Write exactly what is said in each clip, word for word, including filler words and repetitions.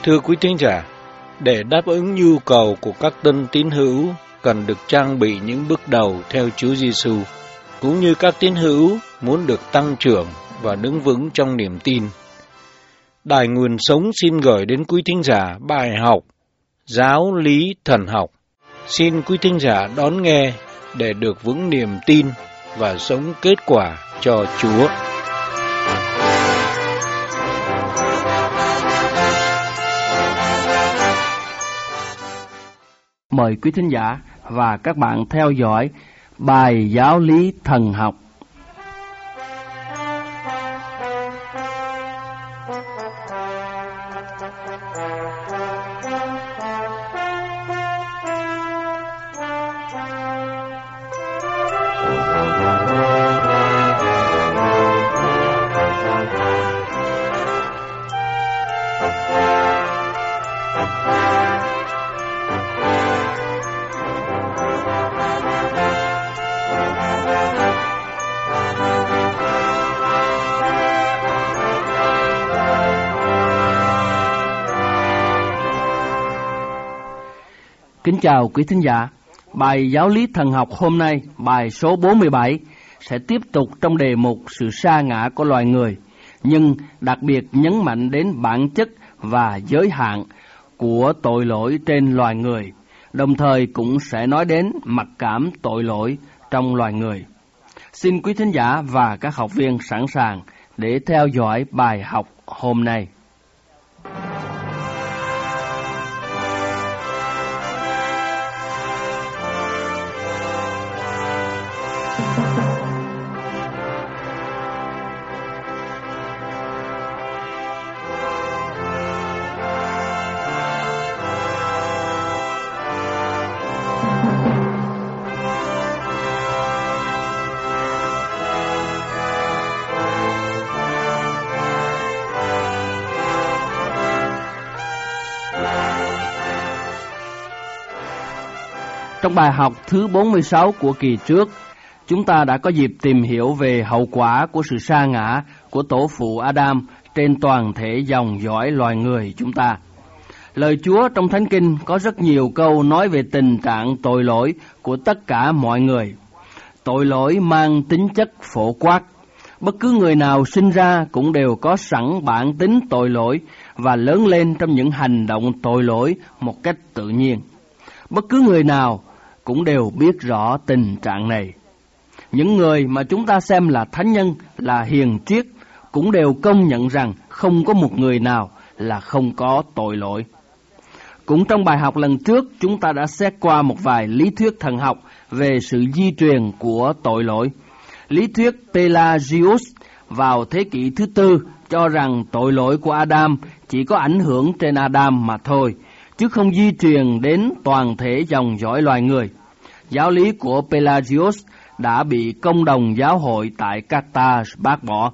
Thưa quý thính giả, để đáp ứng nhu cầu của các tân tín hữu cần được trang bị những bước đầu theo Chúa Giêsu, cũng như các tín hữu muốn được tăng trưởng và đứng vững trong niềm tin. Đài Nguồn Sống xin gửi đến quý thính giả bài học Giáo lý thần học. Xin quý thính giả đón nghe để được vững niềm tin và sống kết quả cho Chúa. Mời quý thính giả và các bạn theo dõi bài Giáo lý thần học. Kính chào quý thính giả, bài Giáo lý thần học hôm nay, bài số bốn mươi bảy, sẽ tiếp tục trong đề mục sự sa ngã của loài người, nhưng đặc biệt nhấn mạnh đến bản chất và giới hạn của tội lỗi trên loài người, đồng thời cũng sẽ nói đến mặc cảm tội lỗi trong loài người. Xin quý thính giả và các học viên sẵn sàng để theo dõi bài học hôm nay. Trong bài học thứ bốn mươi sáu của kỳ trước, chúng ta đã có dịp tìm hiểu về hậu quả của sự sa ngã của tổ phụ Adam trên toàn thể dòng dõi loài người chúng ta. Lời Chúa trong Thánh Kinh có rất nhiều câu nói về tình trạng tội lỗi của tất cả mọi người. Tội lỗi mang tính chất phổ quát. Bất cứ người nào sinh ra cũng đều có sẵn bản tính tội lỗi và lớn lên trong những hành động tội lỗi một cách tự nhiên. Bất cứ người nào cũng đều biết rõ tình trạng này. Những người mà chúng ta xem là thánh nhân, là hiền triết, cũng đều công nhận rằng không có một người nào là không có tội lỗi. Cũng trong bài học lần trước, chúng ta đã xét qua một vài lý thuyết thần học về sự di truyền của tội lỗi. Lý thuyết Pelagius vào thế kỷ thứ tư cho rằng tội lỗi của Adam chỉ có ảnh hưởng trên Adam mà thôi, chứ không di truyền đến toàn thể dòng dõi loài người. Giáo lý của Pelagius đã bị công đồng giáo hội tại Carthage bác bỏ.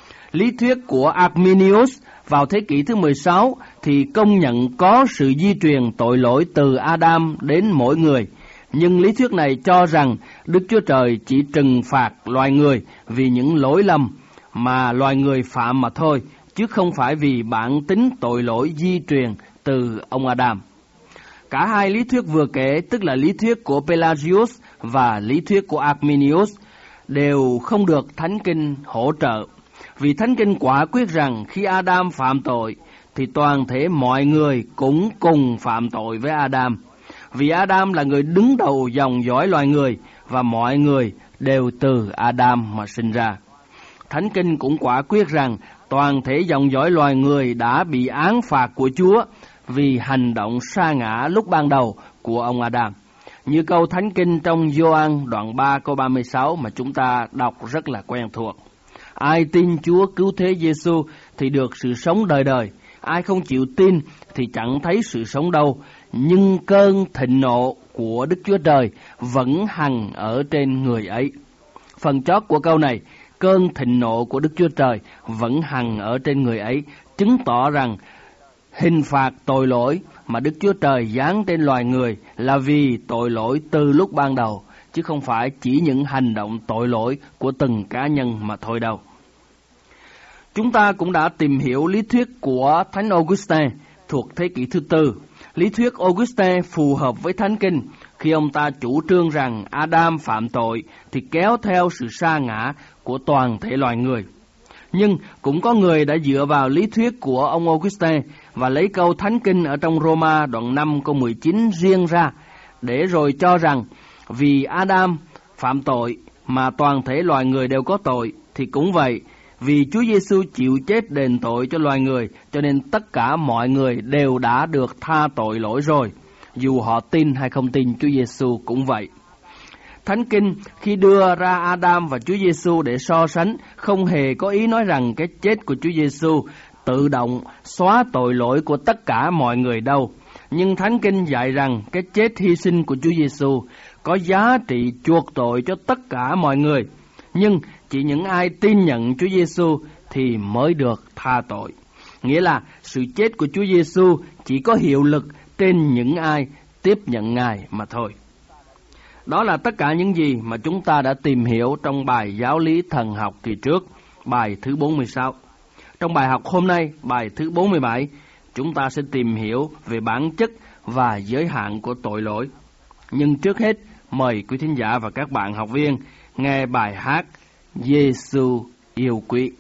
Lý thuyết của Arminius vào thế kỷ thứ mười sáu thì công nhận có sự di truyền tội lỗi từ Adam đến mỗi người, nhưng lý thuyết này cho rằng Đức Chúa Trời chỉ trừng phạt loài người vì những lỗi lầm mà loài người phạm mà thôi, chứ không phải vì bản tính tội lỗi di truyền từ ông Adam. Cả hai lý thuyết vừa kể, tức là lý thuyết của Pelagius và lý thuyết của Arminius, đều không được Thánh Kinh hỗ trợ. Vì Thánh Kinh quả quyết rằng khi Adam phạm tội, thì toàn thể mọi người cũng cùng phạm tội với Adam. Vì Adam là người đứng đầu dòng dõi loài người, và mọi người đều từ Adam mà sinh ra. Thánh Kinh cũng quả quyết rằng toàn thể dòng dõi loài người đã bị án phạt của Chúa vì hành động sa ngã lúc ban đầu của ông Adam. Như câu Thánh Kinh trong Gioan đoạn ba câu ba mươi sáu mà chúng ta đọc rất là quen thuộc. Ai tin Chúa cứu thế Giêsu thì được sự sống đời đời. Ai không chịu tin thì chẳng thấy sự sống đâu. Nhưng cơn thịnh nộ của Đức Chúa Trời vẫn hằng ở trên người ấy. Phần chót của câu này, cơn thịnh nộ của Đức Chúa Trời vẫn hằng ở trên người ấy, chứng tỏ rằng hình phạt tội lỗi mà Đức Chúa Trời giáng trên loài người là vì tội lỗi từ lúc ban đầu, chứ không phải chỉ những hành động tội lỗi của từng cá nhân mà thôi đâu. Chúng ta cũng đã tìm hiểu lý thuyết của Thánh Augustine thuộc thế kỷ thứ tư. Lý thuyết Auguste phù hợp với Thánh Kinh khi ông ta chủ trương rằng Adam phạm tội thì kéo theo sự sa ngã của toàn thể loài người. Nhưng cũng có người đã dựa vào lý thuyết của ông Auguste và lấy câu Thánh Kinh ở trong Roma đoạn năm câu mười chín riêng ra, để rồi cho rằng vì Adam phạm tội mà toàn thể loài người đều có tội, thì cũng vậy, vì Chúa Giêsu chịu chết đền tội cho loài người, cho nên tất cả mọi người đều đã được tha tội lỗi rồi, dù họ tin hay không tin Chúa Giêsu cũng vậy. Thánh Kinh khi đưa ra Adam và Chúa Giêsu để so sánh không hề có ý nói rằng cái chết của Chúa Giêsu tự động xóa tội lỗi của tất cả mọi người đâu. Nhưng Thánh Kinh dạy rằng cái chết hy sinh của Chúa Giêsu có giá trị chuộc tội cho tất cả mọi người. Nhưng chỉ những ai tin nhận Chúa Giêsu thì mới được tha tội. Nghĩa là sự chết của Chúa Giêsu chỉ có hiệu lực trên những ai tiếp nhận Ngài mà thôi. Đó là tất cả những gì mà chúng ta đã tìm hiểu trong bài giáo lý thần học kỳ trước, bài thứ bốn mươi sáu. Trong bài học hôm nay, bài thứ bốn mươi bảy, chúng ta sẽ tìm hiểu về bản chất và giới hạn của tội lỗi. Nhưng trước hết, mời quý thính giả và các bạn học viên nghe bài hát Giêsu yêu quý.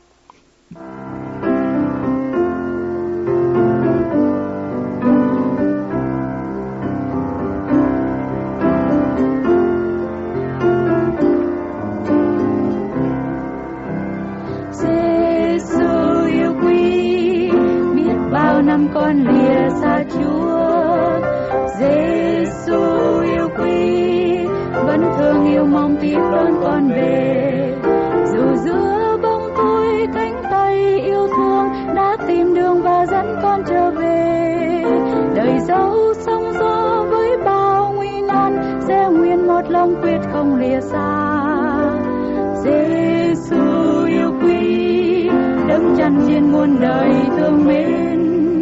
Năm con lìa xa Chúa, Giêsu yêu quý, vẫn thương yêu mong tiếp đón con về. Dù giữa bóng tối cánh tay yêu thương đã tìm đường và dẫn con trở về. Đời dẫu sóng gió với bao nguy nan, sẽ nguyên một lòng quyết không lìa xa. Giêsu yêu quý, đấng chăn chiên muôn đời thương mến.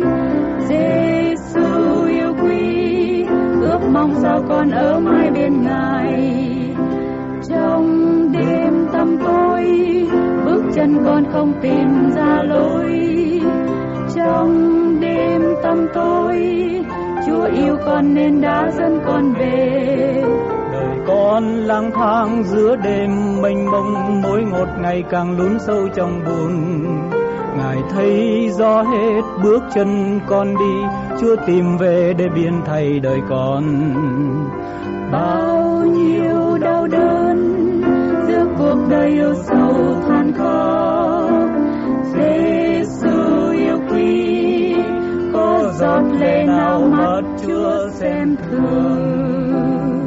Giêsu yêu quý, ước mong sao con ở mãi bên Ngài. Trong đêm tăm tối, bước chân con không tìm ra lối. Trong đêm tăm tối, Chúa yêu con nên đã dẫn con về. Đời con lang thang giữa đêm mênh mông, mối ngột ngày càng lún sâu trong buồn. Ngài thấy rõ hết bước chân con đi, Chúa tìm về để biến thay đời con. Bao nhiêu đau đớn giữa cuộc đời yêu sầu than khóc, Giêsu yêu quý, có giọt lệ nào mắt Chúa xem thường.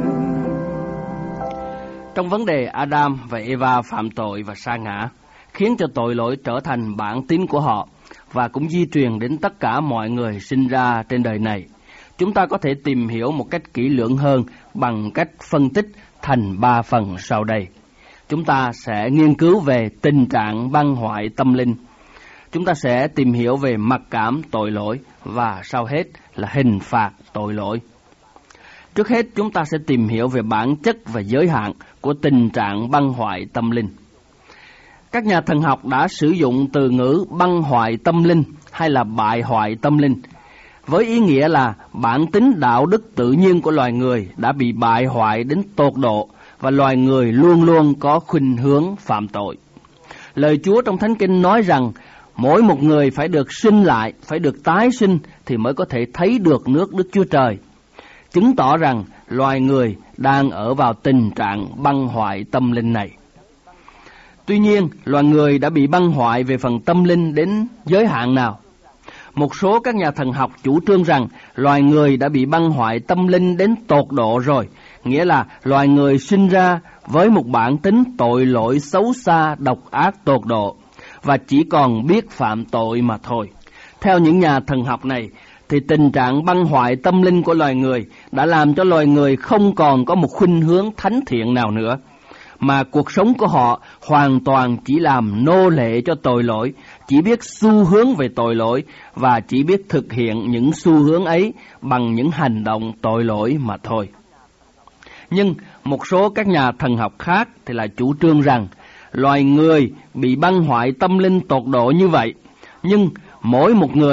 Trong vấn đề Adam và Eva phạm tội và sa ngã, khiến cho tội lỗi trở thành bản tính của họ và cũng di truyền đến tất cả mọi người sinh ra trên đời này, chúng ta có thể tìm hiểu một cách kỹ lưỡng hơn bằng cách phân tích thành ba phần sau đây. Chúng ta sẽ nghiên cứu về tình trạng băng hoại tâm linh. Chúng ta sẽ tìm hiểu về mặc cảm tội lỗi và sau hết là hình phạt tội lỗi. Trước hết chúng ta sẽ tìm hiểu về bản chất và giới hạn của tình trạng băng hoại tâm linh. Các nhà thần học đã sử dụng từ ngữ băng hoại tâm linh hay là bại hoại tâm linh, với ý nghĩa là bản tính đạo đức tự nhiên của loài người đã bị bại hoại đến tột độ và loài người luôn luôn có khuynh hướng phạm tội. Lời Chúa trong Thánh Kinh nói rằng mỗi một người phải được sinh lại, phải được tái sinh thì mới có thể thấy được nước Đức Chúa Trời, chứng tỏ rằng loài người đang ở vào tình trạng băng hoại tâm linh này. Tuy nhiên, loài người đã bị băng hoại về phần tâm linh đến giới hạn nào? Một số các nhà thần học chủ trương rằng loài người đã bị băng hoại tâm linh đến tột độ rồi, nghĩa là loài người sinh ra với một bản tính tội lỗi xấu xa, độc ác tột độ, và chỉ còn biết phạm tội mà thôi. Theo những nhà thần học này, thì tình trạng băng hoại tâm linh của loài người đã làm cho loài người không còn có một khuynh hướng thánh thiện nào nữa, mà cuộc sống của họ hoàn toàn chỉ làm nô lệ cho tội lỗi, chỉ biết xu hướng về tội lỗi và chỉ biết thực hiện những xu hướng ấy bằng những hành động tội lỗi mà thôi. Nhưng một số các nhà thần học khác thì lại chủ trương rằng loài người bị băng hoại tâm linh tột độ như vậy, nhưng mỗi một người thể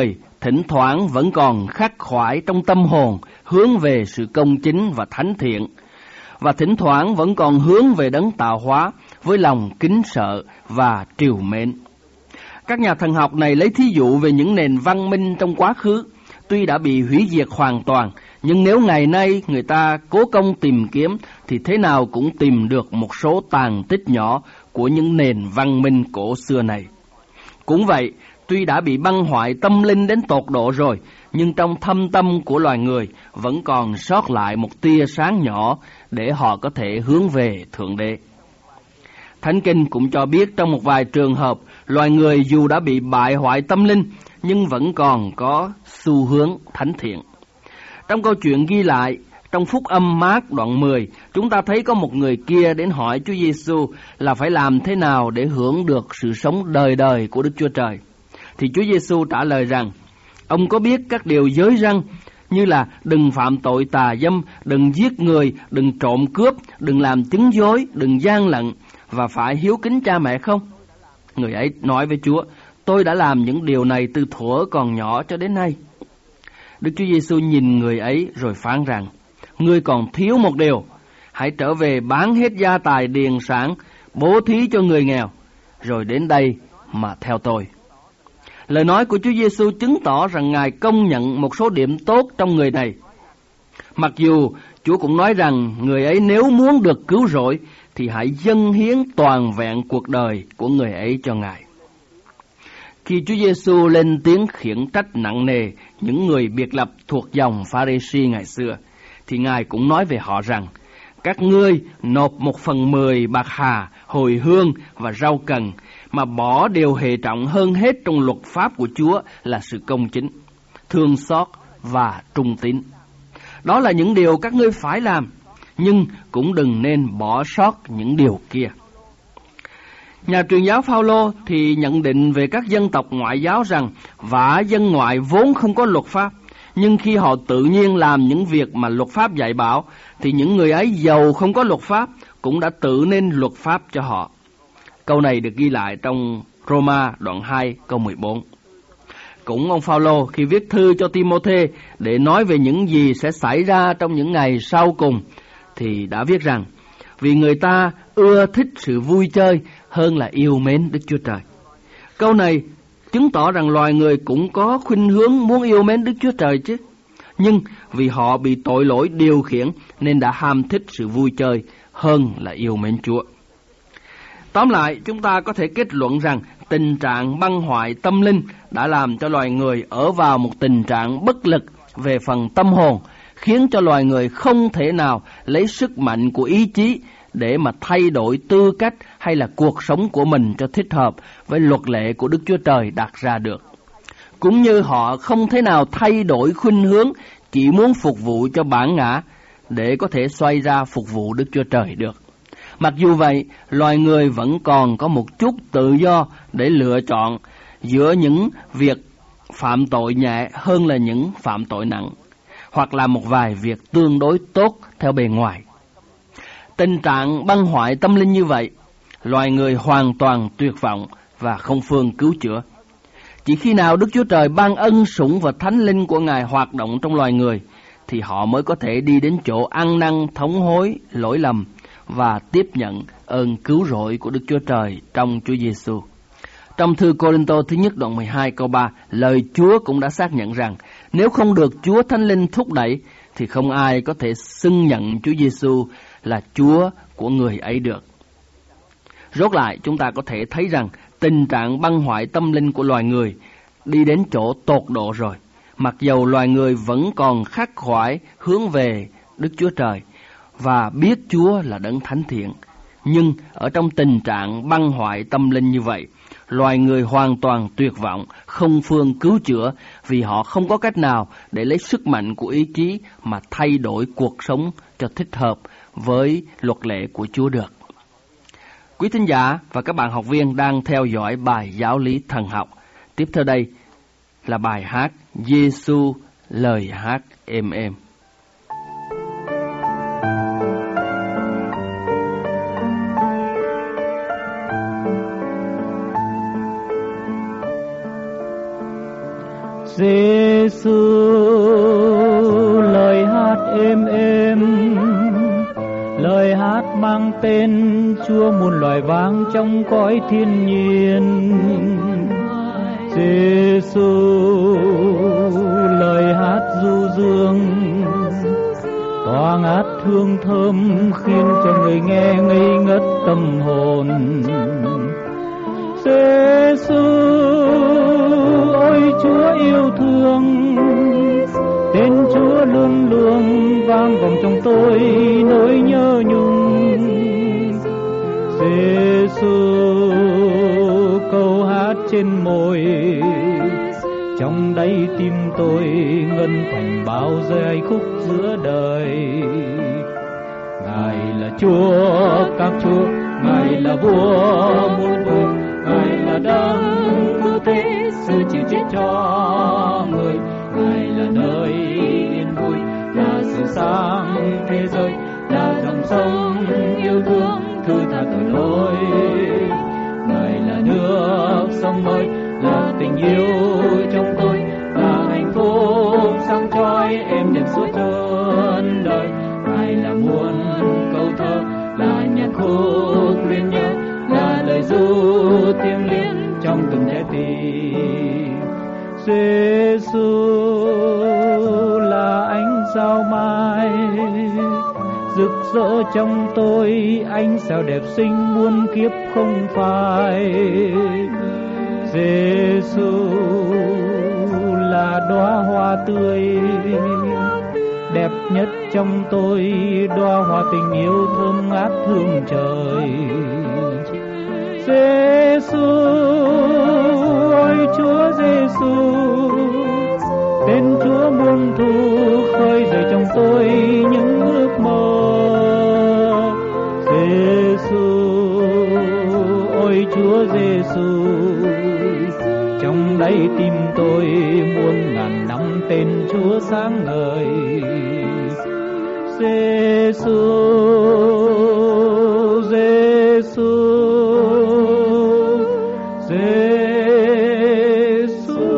thỉnh thoảng vẫn còn khắc khoải trong tâm hồn hướng về sự công chính và thánh thiện, và thỉnh thoảng vẫn còn hướng về đấng tạo hóa với lòng kính sợ và trìu mến. Các nhà thần học này lấy thí dụ về những nền văn minh trong quá khứ, tuy đã bị hủy diệt hoàn toàn, nhưng nếu ngày nay người ta cố công tìm kiếm thì thế nào cũng tìm được một số tàn tích nhỏ của những nền văn minh cổ xưa này. Cũng vậy, tuy đã bị băng hoại tâm linh đến tột độ rồi, nhưng trong thâm tâm của loài người vẫn còn sót lại một tia sáng nhỏ để họ có thể hướng về Thượng Đế. Thánh Kinh cũng cho biết trong một vài trường hợp, loài người dù đã bị bại hoại tâm linh, nhưng vẫn còn có xu hướng thánh thiện. Trong câu chuyện ghi lại, trong Phúc Âm Mác đoạn mười, chúng ta thấy có một người kia đến hỏi Chúa Giêsu là phải làm thế nào để hưởng được sự sống đời đời của Đức Chúa Trời. Thì Chúa Giêsu trả lời rằng, ông có biết các điều giới răn như là đừng phạm tội tà dâm, đừng giết người, đừng trộm cướp, đừng làm chứng dối, đừng gian lận và phải hiếu kính cha mẹ không? Người ấy nói với Chúa, tôi đã làm những điều này từ thuở còn nhỏ cho đến nay. Đức Chúa Giêsu nhìn người ấy rồi phán rằng, ngươi còn thiếu một điều, hãy trở về bán hết gia tài điền sản, bố thí cho người nghèo, rồi đến đây mà theo tôi. Lời nói của Chúa Giêsu chứng tỏ rằng Ngài công nhận một số điểm tốt trong người này. Mặc dù Chúa cũng nói rằng người ấy nếu muốn được cứu rỗi thì hãy dâng hiến toàn vẹn cuộc đời của người ấy cho Ngài. Khi Chúa Giêsu lên tiếng khiển trách nặng nề những người biệt lập thuộc dòng Pha-ri-si ngày xưa, thì Ngài cũng nói về họ rằng, các ngươi nộp một phần mười bạc hà, hồi hương và rau cần, mà bỏ điều hệ trọng hơn hết trong luật pháp của Chúa là sự công chính, thương xót và trung tín. Đó là những điều các ngươi phải làm, nhưng cũng đừng nên bỏ sót những điều kia. Nhà truyền giáo Phao-lô thì nhận định về các dân tộc ngoại giáo rằng vả dân ngoại vốn không có luật pháp, nhưng khi họ tự nhiên làm những việc mà luật pháp dạy bảo, thì những người ấy giàu không có luật pháp cũng đã tự nên luật pháp cho họ. Câu này được ghi lại trong Roma đoạn hai câu mười bốn. Cũng ông Phao-lô khi viết thư cho Ti-mô-thê để nói về những gì sẽ xảy ra trong những ngày sau cùng, thì đã viết rằng, vì người ta ưa thích sự vui chơi hơn là yêu mến Đức Chúa Trời. Câu này chứng tỏ rằng loài người cũng có khuynh hướng muốn yêu mến Đức Chúa Trời chứ. Nhưng vì họ bị tội lỗi điều khiển nên đã ham thích sự vui chơi hơn là yêu mến Chúa. Tóm lại, chúng ta có thể kết luận rằng tình trạng băng hoại tâm linh đã làm cho loài người ở vào một tình trạng bất lực về phần tâm hồn, khiến cho loài người không thể nào lấy sức mạnh của ý chí để mà thay đổi tư cách hay là cuộc sống của mình cho thích hợp với luật lệ của Đức Chúa Trời đặt ra được. Cũng như họ không thể nào thay đổi khuynh hướng chỉ muốn phục vụ cho bản ngã để có thể xoay ra phục vụ Đức Chúa Trời được. Mặc dù vậy, loài người vẫn còn có một chút tự do để lựa chọn giữa những việc phạm tội nhẹ hơn là những phạm tội nặng, hoặc là một vài việc tương đối tốt theo bề ngoài. Tình trạng băng hoại tâm linh như vậy, loài người hoàn toàn tuyệt vọng và không phương cứu chữa. Chỉ khi nào Đức Chúa Trời ban ân sủng và thánh linh của Ngài hoạt động trong loài người, thì họ mới có thể đi đến chỗ ăn năn thống hối lỗi lầm và tiếp nhận ơn cứu rỗi của Đức Chúa Trời trong Chúa Giêsu. Trong thư Cô-rinh-tô thứ nhất đoạn mười hai câu ba, lời Chúa cũng đã xác nhận rằng nếu không được Chúa Thánh Linh thúc đẩy thì không ai có thể xưng nhận Chúa Giêsu là Chúa của người ấy được. Rốt lại, chúng ta có thể thấy rằng tình trạng băng hoại tâm linh của loài người đi đến chỗ tột độ rồi. Mặc dầu loài người vẫn còn khắc khoải hướng về Đức Chúa Trời và biết Chúa là đấng thánh thiện, nhưng ở trong tình trạng băng hoại tâm linh như vậy, loài người hoàn toàn tuyệt vọng, không phương cứu chữa, vì họ không có cách nào để lấy sức mạnh của ý chí mà thay đổi cuộc sống cho thích hợp với luật lệ của Chúa được. Quý thính giả và các bạn học viên đang theo dõi bài giáo lý thần học. Tiếp theo đây là bài hát Giêsu lời hát êm êm. Giêsu Giê-xu, lời hát êm êm, lời hát mang tên Chúa muôn loài vang trong cõi thiên nhiên. Giê-xu, lời hát du dương, tỏa ngát hương thơm khiến cho người nghe ngây ngất tâm hồn. Giê-xu, ôi Chúa yêu thương, tên Chúa luôn luôn vang vọng trong tôi nỗi nhớ nhung. Giê-xu, câu hát trên môi, trong đáy tim tôi ngân thành bao giây khúc giữa đời. Ngài là Chúa các chúa, Ngài là vua muôn đời, Ngài là đấng cứu thế, sự chịu chết cho người. Ngài là nơi yên vui, là sự sáng thế giới, là dòng sông yêu thương thứ tha tội lỗi. Ngài là nước sông mới, là tình yêu trong tôi, là hạnh phúc sáng chói em nhận suốt trọn đời. Ngài là muôn câu thơ, là nhạc khúc liên nhớ, là lời ru thiêng liêng trong từng trái tim. Giê-xu là ánh sao mai rực rỡ trong tôi, ánh sao đẹp xinh muôn kiếp không phai. Giê-xu là đóa hoa tươi đẹp nhất trong tôi, đóa hoa tình yêu thơm ngát hương trời. Giê-xu, ôi Chúa Giê-xu, tên Chúa muôn thu khơi dậy trong tôi những ước mơ. Giê-xu, ôi Chúa Giê-xu, trong đáy tim tôi muôn ngàn năm tên Chúa sáng ngời. Giê-xu, Giê-xu, Giê-xu.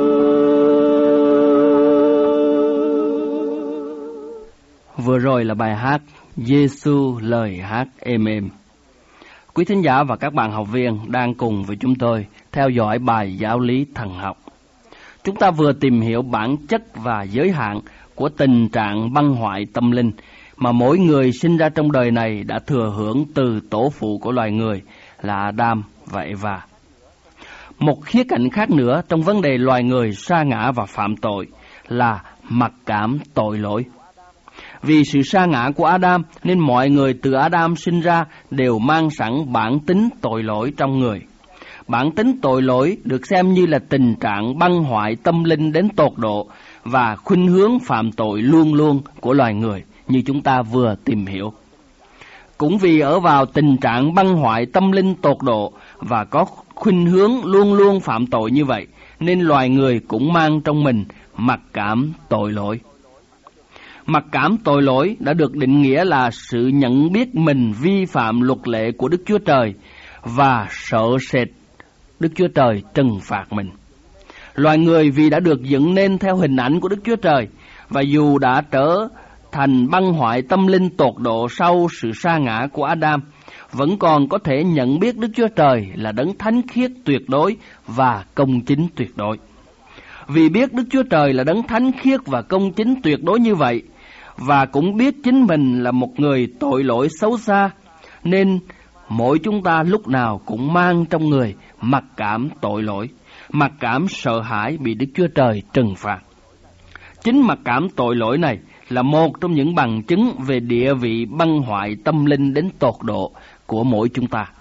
Vừa rồi là bài hát Giê-xu, lời hát êm êm. Quý thính giả và các bạn học viên đang cùng với chúng tôi theo dõi bài giáo lý thần học. Chúng ta vừa tìm hiểu bản chất và giới hạn của tình trạng băng hoại tâm linh mà mỗi người sinh ra trong đời này đã thừa hưởng từ tổ phụ của loài người là Adam và Eva. Một khía cạnh khác nữa trong vấn đề loài người sa ngã và phạm tội là mặc cảm tội lỗi. Vì sự sa ngã của Adam nên mọi người từ Adam sinh ra đều mang sẵn bản tính tội lỗi trong người. Bản tính tội lỗi được xem như là tình trạng băng hoại tâm linh đến tột độ và khuynh hướng phạm tội luôn luôn của loài người như chúng ta vừa tìm hiểu. Cũng vì ở vào tình trạng băng hoại tâm linh tột độ và có khuynh hướng luôn luôn phạm tội như vậy, nên loài người cũng mang trong mình mặc cảm tội lỗi. Mặc cảm tội lỗi đã được định nghĩa là sự nhận biết mình vi phạm luật lệ của Đức Chúa Trời và sợ sệt Đức Chúa Trời trừng phạt mình. Loài người vì đã được dựng nên theo hình ảnh của Đức Chúa Trời, và dù đã trở thành băng hoại tâm linh tột độ sau sự sa ngã của Adam, vẫn còn có thể nhận biết Đức Chúa Trời là đấng thánh khiết tuyệt đối và công chính tuyệt đối. Vì biết Đức Chúa Trời là đấng thánh khiết và công chính tuyệt đối như vậy, và cũng biết chính mình là một người tội lỗi xấu xa, nên mỗi chúng ta lúc nào cũng mang trong người mặc cảm tội lỗi, mặc cảm sợ hãi bị Đức Chúa Trời trừng phạt. Chính mặc cảm tội lỗi này là một trong những bằng chứng về địa vị băng hoại tâm linh đến tột độ của mỗi chúng ta.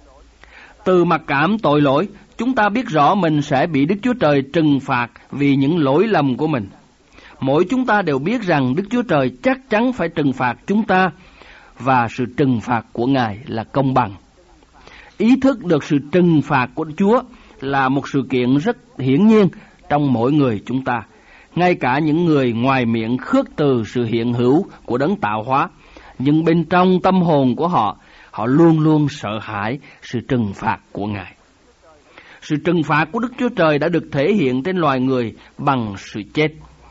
Từ mặc cảm tội lỗi, chúng ta biết rõ mình sẽ bị Đức Chúa Trời trừng phạt vì những lỗi lầm của mình. Mỗi chúng ta đều biết rằng Đức Chúa Trời chắc chắn phải trừng phạt chúng ta, và sự trừng phạt của Ngài là công bằng. Ý thức được sự trừng phạt của Chúa là một sự kiện rất hiển nhiên trong mỗi người chúng ta. Ngay cả những người ngoài miệng khước từ sự hiện hữu của đấng tạo hóa, nhưng bên trong tâm hồn của họ, họ luôn luôn sợ hãi sự trừng phạt của Ngài. Sự trừng phạt của Đức Chúa Trời đã được thể hiện trên loài người bằng sự chết.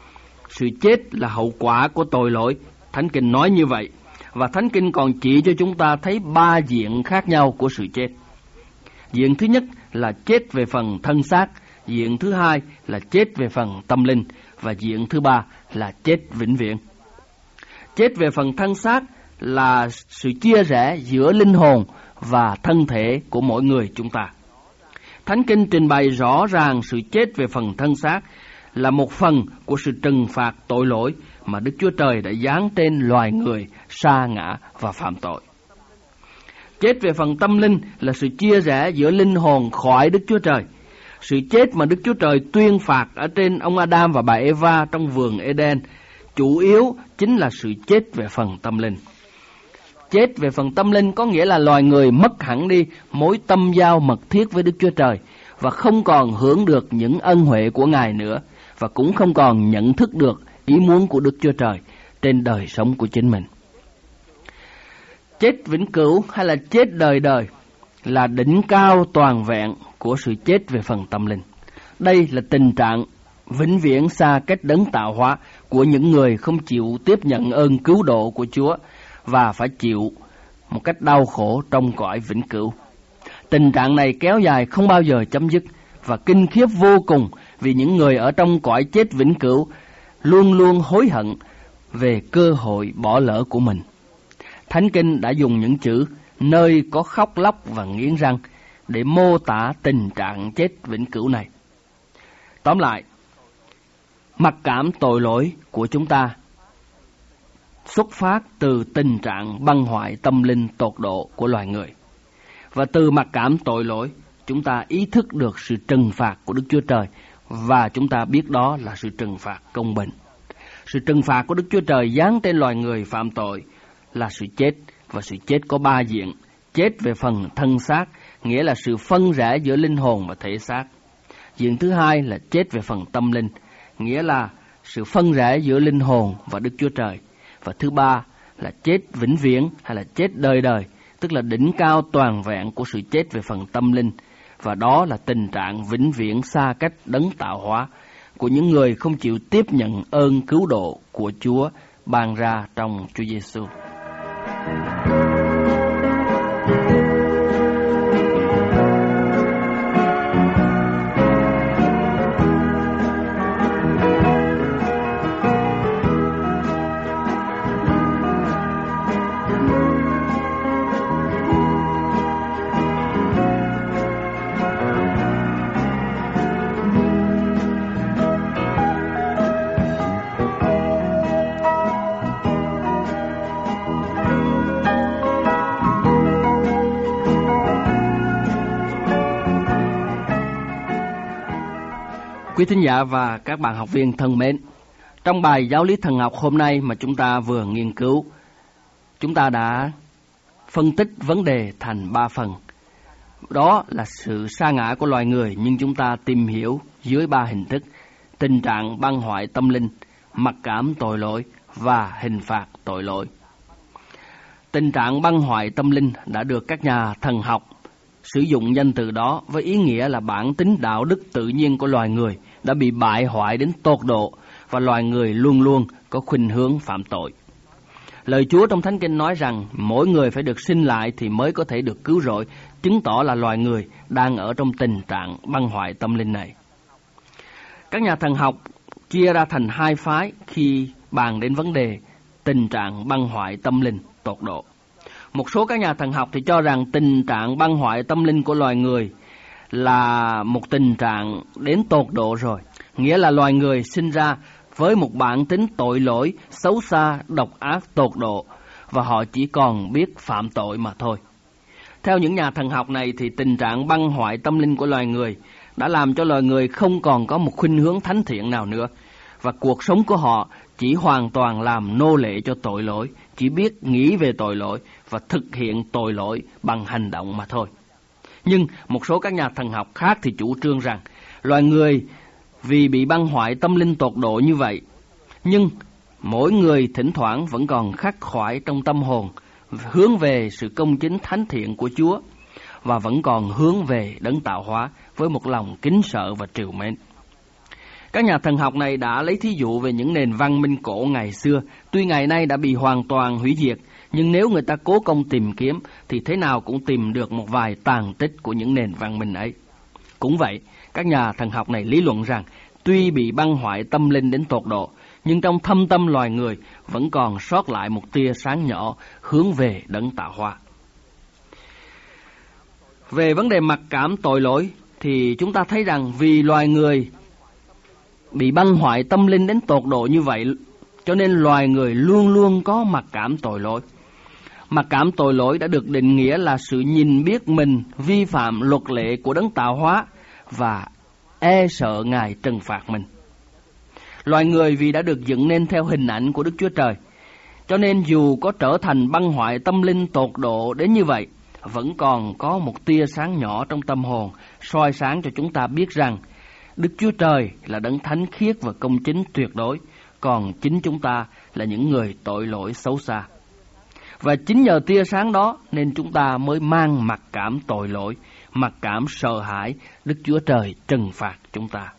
Sự chết là hậu quả của tội lỗi. Thánh Kinh nói như vậy. Và Thánh Kinh còn chỉ cho chúng ta thấy ba diện khác nhau của sự chết. Diện thứ nhất là chết về phần thân xác, diện thứ hai là chết về phần tâm linh, và diện thứ ba là chết vĩnh viễn. Chết về phần thân xác là sự chia rẽ giữa linh hồn và thân thể của mỗi người chúng ta. Thánh Kinh trình bày rõ ràng sự chết về phần thân xác là một phần của sự trừng phạt tội lỗi mà Đức Chúa Trời đã giáng trên loài người sa ngã và phạm tội. Chết về phần tâm linh là sự chia rẽ giữa linh hồn khỏi Đức Chúa Trời. Sự chết mà Đức Chúa Trời tuyên phạt ở trên ông Adam và bà Eva trong vườn Eden chủ yếu chính là sự chết về phần tâm linh. Chết về phần tâm linh có nghĩa là loài người mất hẳn đi mối tâm giao mật thiết với Đức Chúa Trời và không còn hưởng được những ân huệ của Ngài nữa, và cũng không còn nhận thức được ý muốn của Đức Chúa Trời trên đời sống của chính mình. Chết vĩnh cửu hay là chết đời đời là đỉnh cao toàn vẹn của sự chết về phần tâm linh. Đây là tình trạng vĩnh viễn xa cách đấng tạo hóa của những người không chịu tiếp nhận ơn cứu độ của Chúa và phải chịu một cách đau khổ trong cõi vĩnh cửu. Tình trạng này kéo dài không bao giờ chấm dứt và kinh khiếp vô cùng, vì những người ở trong cõi chết vĩnh cửu luôn luôn hối hận về cơ hội bỏ lỡ của mình. Thánh Kinh đã dùng những chữ nơi có khóc lóc và nghiến răng để mô tả tình trạng chết vĩnh cửu này. Tóm lại, mặc cảm tội lỗi của chúng ta xuất phát từ tình trạng băng hoại tâm linh tột độ của loài người. Và từ mặc cảm tội lỗi, chúng ta ý thức được sự trừng phạt của Đức Chúa Trời, và chúng ta biết đó là sự trừng phạt công bình. Sự trừng phạt của Đức Chúa Trời giáng trên loài người phạm tội là sự chết, và sự chết có ba diện. Chết về phần thân xác, nghĩa là sự phân rẽ giữa linh hồn và thể xác. Diện thứ hai là chết về phần tâm linh, nghĩa là sự phân rẽ giữa linh hồn và Đức Chúa Trời. Và thứ ba là chết vĩnh viễn hay là chết đời đời, tức là đỉnh cao toàn vẹn của sự chết về phần tâm linh, và đó là tình trạng vĩnh viễn xa cách đấng tạo hóa của những người không chịu tiếp nhận ơn cứu độ của Chúa ban ra trong Chúa Giêsu. Quý thính giả và các bạn học viên thân mến, trong bài giáo lý thần học hôm nay mà chúng ta vừa nghiên cứu, chúng ta đã phân tích vấn đề thành ba phần. Đó là sự sa ngã của loài người, nhưng chúng ta tìm hiểu dưới ba hình thức: tình trạng băng hoại tâm linh, mặc cảm tội lỗi và hình phạt tội lỗi. Tình trạng băng hoại tâm linh đã được các nhà thần học sử dụng danh từ đó với ý nghĩa là bản tính đạo đức tự nhiên của loài người đã bị bại hoại đến tột độ, và loài người luôn luôn có khuynh hướng phạm tội. Lời Chúa trong Thánh Kinh nói rằng mỗi người phải được sinh lại thì mới có thể được cứu rỗi, chứng tỏ là loài người đang ở trong tình trạng băng hoại tâm linh này. Các nhà thần học chia ra thành hai phái khi bàn đến vấn đề tình trạng băng hoại tâm linh tột độ. Một số các nhà thần học thì cho rằng tình trạng băng hoại tâm linh của loài người là một tình trạng đến tột độ rồi, nghĩa là loài người sinh ra với một bản tính tội lỗi, xấu xa, độc ác tột độ, và họ chỉ còn biết phạm tội mà thôi. Theo những nhà thần học này thì tình trạng băng hoại tâm linh của loài người đã làm cho loài người không còn có một khuynh hướng thánh thiện nào nữa, và cuộc sống của họ chỉ hoàn toàn làm nô lệ cho tội lỗi, chỉ biết nghĩ về tội lỗi và thực hiện tội lỗi bằng hành động mà thôi. Nhưng một số các nhà thần học khác thì chủ trương rằng loài người vì bị băng hoại tâm linh tột độ như vậy, nhưng mỗi người thỉnh thoảng vẫn còn khắc khoải trong tâm hồn hướng về sự công chính thánh thiện của Chúa, và vẫn còn hướng về đấng tạo hóa với một lòng kính sợ và trìu mến. Các nhà thần học này đã lấy thí dụ về những nền văn minh cổ ngày xưa, tuy ngày nay đã bị hoàn toàn hủy diệt, nhưng nếu người ta cố công tìm kiếm thì thế nào cũng tìm được một vài tàn tích của những nền văn minh ấy. Cũng vậy, các nhà thần học này lý luận rằng tuy bị băng hoại tâm linh đến tột độ, nhưng trong thâm tâm loài người vẫn còn sót lại một tia sáng nhỏ hướng về đấng tạo hóa. Về vấn đề mặc cảm tội lỗi thì chúng ta thấy rằng vì loài người bị băng hoại tâm linh đến tột độ như vậy, cho nên loài người luôn luôn có mặc cảm tội lỗi. Mặc cảm tội lỗi đã được định nghĩa là sự nhìn biết mình vi phạm luật lệ của đấng tạo hóa và e sợ Ngài trừng phạt mình. Loài người vì đã được dựng nên theo hình ảnh của Đức Chúa Trời, cho nên dù có trở thành băng hoại tâm linh tột độ đến như vậy, vẫn còn có một tia sáng nhỏ trong tâm hồn soi sáng cho chúng ta biết rằng Đức Chúa Trời là đấng thánh khiết và công chính tuyệt đối, còn chính chúng ta là những người tội lỗi xấu xa. Và chính nhờ tia sáng đó nên chúng ta mới mang mặc cảm tội lỗi, mặc cảm sợ hãi Đức Chúa Trời trừng phạt chúng ta.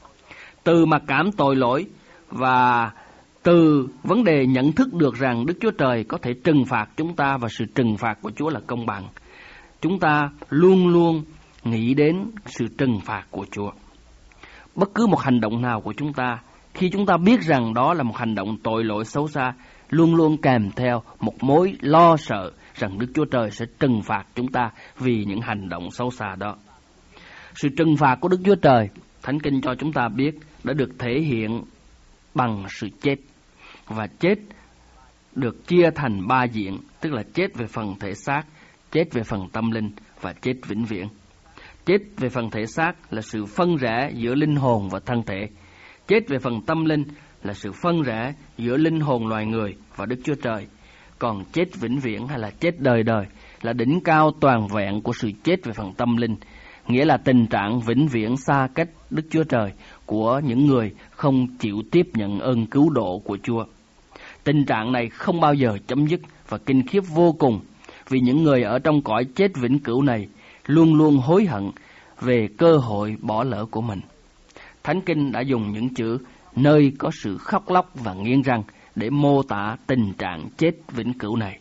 Từ mặc cảm tội lỗi và từ vấn đề nhận thức được rằng Đức Chúa Trời có thể trừng phạt chúng ta và sự trừng phạt của Chúa là công bằng, chúng ta luôn luôn nghĩ đến sự trừng phạt của Chúa. Bất cứ một hành động nào của chúng ta, khi chúng ta biết rằng đó là một hành động tội lỗi xấu xa, luôn luôn kèm theo một mối lo sợ rằng Đức Chúa Trời sẽ trừng phạt chúng ta vì những hành động xấu xa đó. Sự trừng phạt của Đức Chúa Trời, Thánh Kinh cho chúng ta biết, đã được thể hiện bằng sự chết. Và chết được chia thành ba diện, tức là chết về phần thể xác, chết về phần tâm linh và chết vĩnh viễn. Chết về phần thể xác là sự phân rẽ giữa linh hồn và thân thể. Chết về phần tâm linh là sự phân rẽ giữa linh hồn loài người và Đức Chúa Trời. Còn chết vĩnh viễn hay là chết đời đời là đỉnh cao toàn vẹn của sự chết về phần tâm linh, nghĩa là tình trạng vĩnh viễn xa cách Đức Chúa Trời của những người không chịu tiếp nhận ơn cứu độ của Chúa. Tình trạng này không bao giờ chấm dứt và kinh khiếp vô cùng, vì những người ở trong cõi chết vĩnh cửu này luôn luôn hối hận về cơ hội bỏ lỡ của mình. Thánh Kinh đã dùng những chữ nơi có sự khóc lóc và nghiến răng để mô tả tình trạng chết vĩnh cửu này.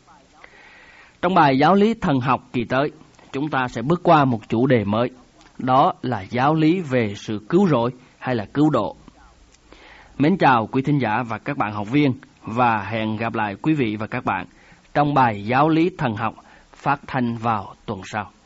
Trong bài giáo lý thần học kỳ tới, chúng ta sẽ bước qua một chủ đề mới, đó là giáo lý về sự cứu rỗi hay là cứu độ. Mến chào quý thính giả và các bạn học viên, và hẹn gặp lại quý vị và các bạn trong bài giáo lý thần học phát thanh vào tuần sau.